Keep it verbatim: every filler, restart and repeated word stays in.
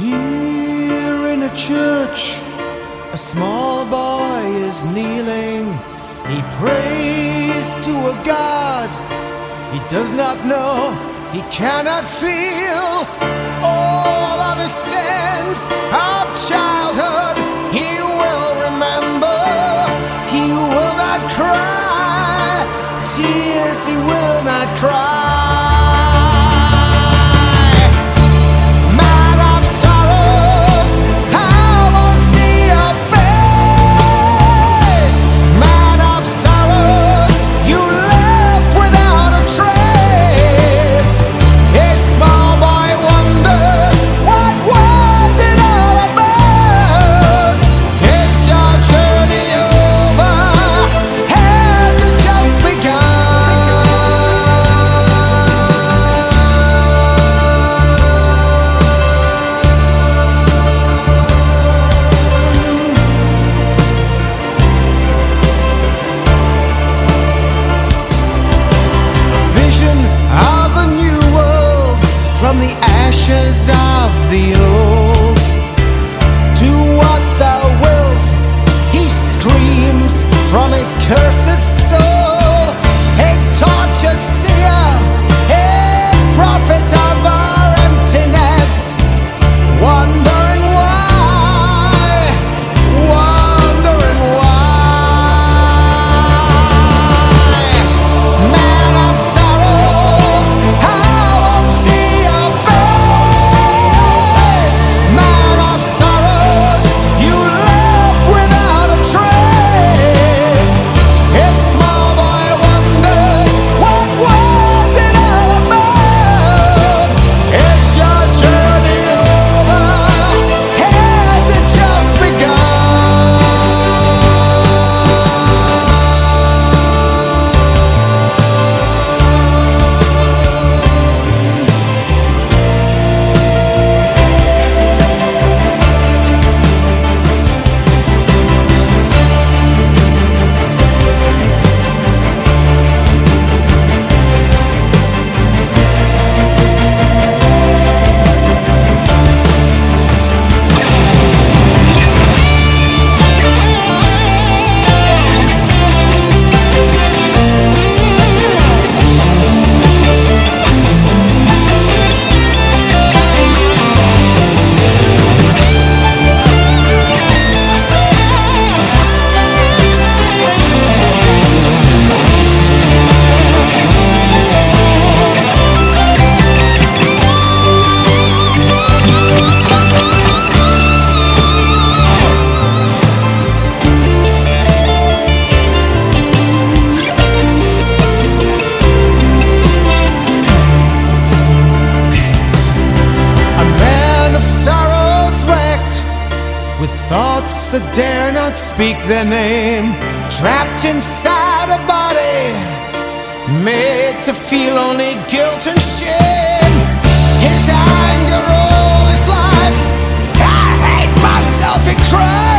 Here in a church, a small boy is kneeling. He prays to a God he does not know, he cannot feel. All of his sins of childhood he will remember. He will not cry tears, he will not cry. From the ashes of the old, do what thou wilt, he screams from his cursed soul. A tortured seer, a prophet of our emptiness, wondering why, wondering why. Man of sorrows, I won't see your face. Man of sorrows, you left without a trace. If small boy wonders what was it all about, is your journey over? Has it just begun? With thoughts that dare not speak their name, trapped inside a body, made to feel only guilt and shame. His anger all his life, I hate myself, he cries.